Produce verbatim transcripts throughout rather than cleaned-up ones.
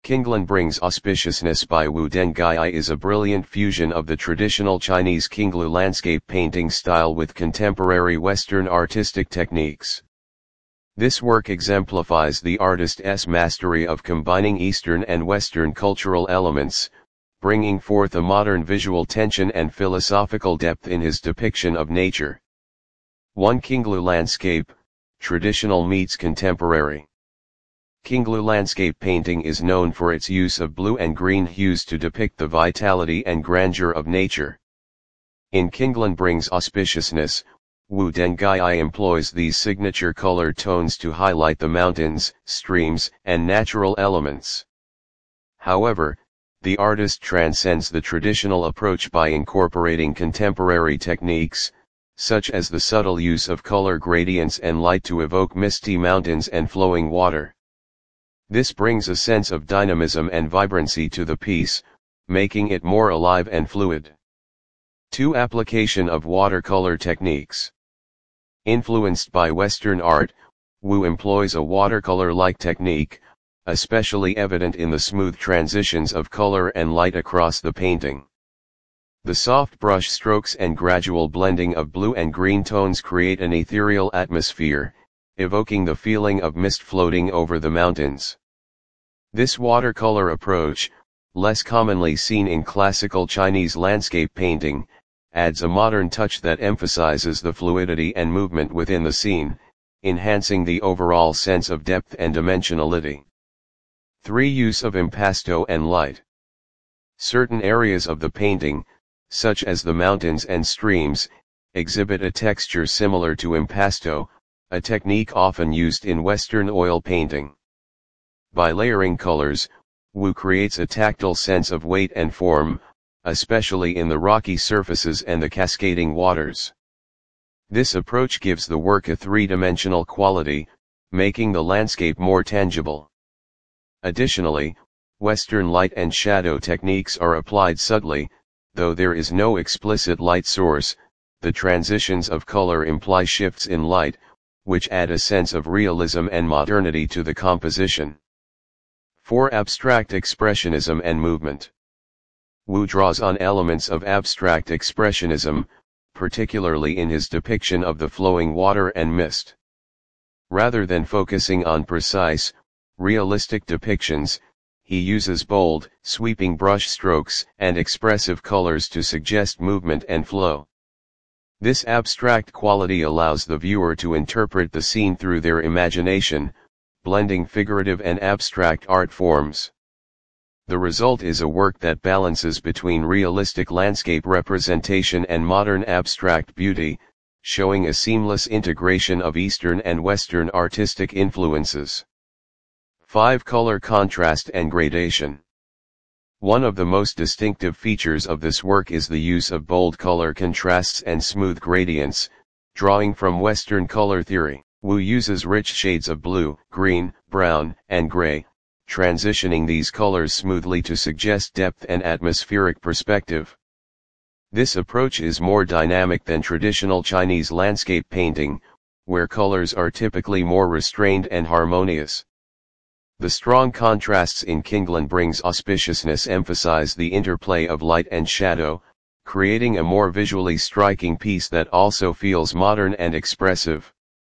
Kinglan Brings Auspiciousness by Wu Dengai is a brilliant fusion of the traditional Chinese Qinglu landscape painting style with contemporary Western artistic techniques. This work exemplifies the artist's mastery of combining Eastern and Western cultural elements, bringing forth a modern visual tension and philosophical depth in his depiction of nature. one Qinglu Landscape, Traditional Meets Contemporary. Qinglu landscape painting is known for its use of blue and green hues to depict the vitality and grandeur of nature. In Kinglan Brings Auspiciousness, Wu Dengai employs these signature color tones to highlight the mountains, streams, and natural elements. However, the artist transcends the traditional approach by incorporating contemporary techniques, such as the subtle use of color gradients and light to evoke misty mountains and flowing water. This brings a sense of dynamism and vibrancy to the piece, making it more alive and fluid. two Application of watercolor techniques. Influenced by Western art, Wu employs a watercolor-like technique, especially evident in the smooth transitions of color and light across the painting. The soft brush strokes and gradual blending of blue and green tones create an ethereal atmosphere, evoking the feeling of mist floating over the mountains. This watercolor approach, less commonly seen in classical Chinese landscape painting, adds a modern touch that emphasizes the fluidity and movement within the scene, enhancing the overall sense of depth and dimensionality. three Use of impasto and light. Certain areas of the painting, such as the mountains and streams, exhibit a texture similar to impasto, a technique often used in Western oil painting. By layering colors, Wu creates a tactile sense of weight and form, especially in the rocky surfaces and the cascading waters. This approach gives the work a three-dimensional quality, making the landscape more tangible. Additionally, Western light and shadow techniques are applied subtly, though there is no explicit light source. The transitions of color imply shifts in light, which add a sense of realism and modernity to the composition. four Abstract expressionism and movement. Wu draws on elements of abstract expressionism, particularly in his depiction of the flowing water and mist. Rather than focusing on precise, realistic depictions, he uses bold, sweeping brush strokes and expressive colors to suggest movement and flow. This abstract quality allows the viewer to interpret the scene through their imagination, blending figurative and abstract art forms. The result is a work that balances between realistic landscape representation and modern abstract beauty, showing a seamless integration of Eastern and Western artistic influences. five Color contrast and gradation. One of the most distinctive features of this work is the use of bold color contrasts and smooth gradients, drawing from Western color theory. Wu uses rich shades of blue, green, brown, and gray, transitioning these colors smoothly to suggest depth and atmospheric perspective. This approach is more dynamic than traditional Chinese landscape painting, where colors are typically more restrained and harmonious. The strong contrasts in Kinglan Brings Auspiciousness emphasize the interplay of light and shadow, creating a more visually striking piece that also feels modern and expressive.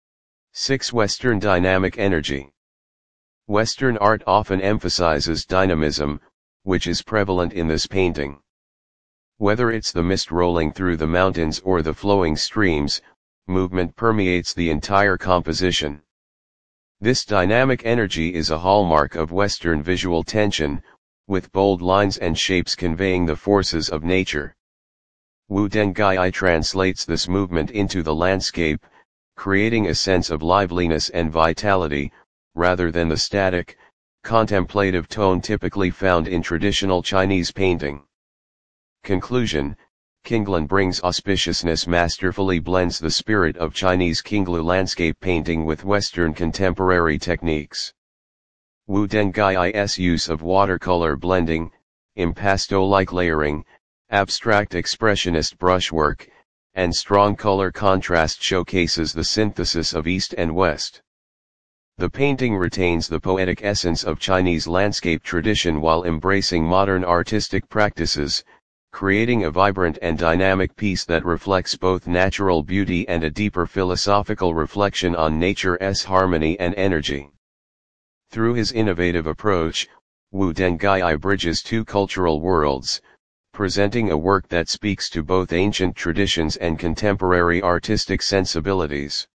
six Western dynamic energy. Western art often emphasizes dynamism, which is prevalent in this painting. Whether it's the mist rolling through the mountains or the flowing streams, movement permeates the entire composition. This dynamic energy is a hallmark of Western visual tension, with bold lines and shapes conveying the forces of nature. Wu Dengai translates this movement into the landscape, creating a sense of liveliness and vitality, rather than the static, contemplative tone typically found in traditional Chinese painting. Conclusion: Kinglan Brings Auspiciousness masterfully blends the spirit of Chinese Qinglu landscape painting with Western contemporary techniques. Wu Dengai's use of watercolor blending, impasto-like layering, abstract expressionist brushwork, and strong color contrast showcases the synthesis of East and West. The painting retains the poetic essence of Chinese landscape tradition while embracing modern artistic practices, creating a vibrant and dynamic piece that reflects both natural beauty and a deeper philosophical reflection on nature's harmony and energy. Through his innovative approach, Wu Dengai bridges two cultural worlds, presenting a work that speaks to both ancient traditions and contemporary artistic sensibilities.